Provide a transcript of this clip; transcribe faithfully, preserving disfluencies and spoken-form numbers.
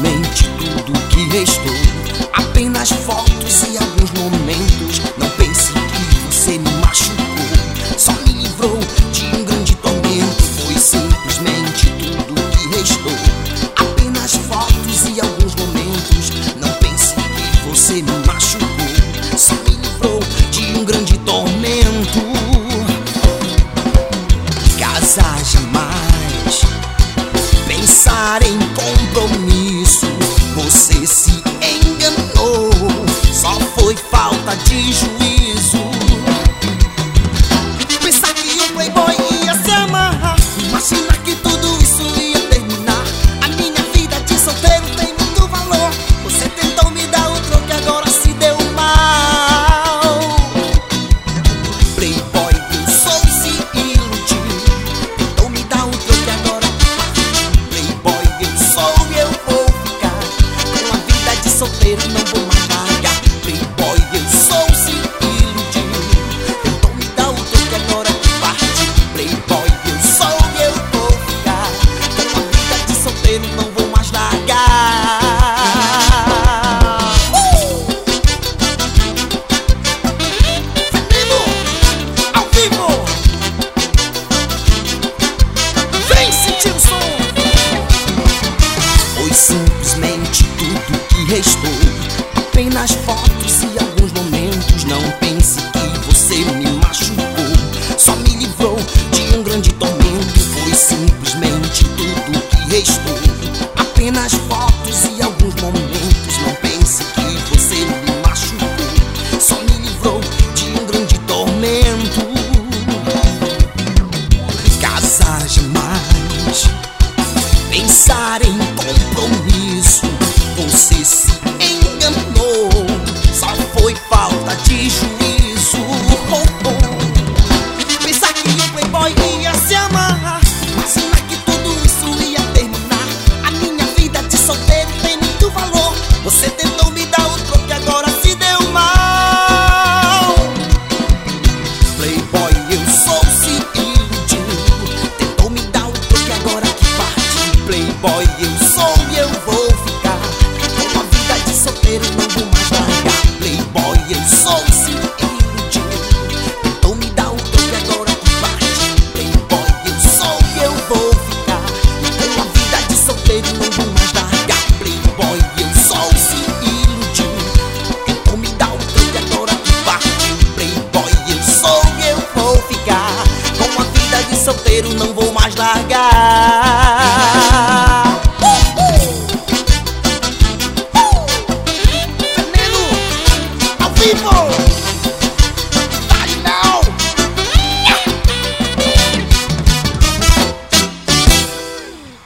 simplesmente tudo que restou. Apenas fotos e alguns momentos. Não pense que você me machucou, só me livrou de um grande tormento. Foi simplesmente tudo que restou. Apenas fotos e alguns momentos. Não pense que você me machucou, só me livrou de um grande tormento. Casar jamais, pensar em compromisso. Você se enganou, só foi falta de juízo. Pensar que o playboy ia se amarrar, imaginar que tudo isso ia terminar. A minha vida de solteiro tem muito valor. Você tentou me dar o troco e agora se deu mal. Playboy eu sou, se iludiu. Tentou me dar o troco e agora Playboy eu sou e eu vou ficar com a vida de solteiro, não vou mais largar. Playboy eu sou, se iludiu. Tentou me dar o troco e agora partiu. Playboy eu sou e eu vou ficar com a vida de solteiro, não vou mais largar. Uh! Vivo, ao vivo, vem sentir o som. Foi simplesmente tudo que restou. Apenas fotos e alguns momentos. Não pense que você me machucou, só me livrou de um grande tormento. Foi simplesmente tudo que restou. Apenas fotos e alguns momentos.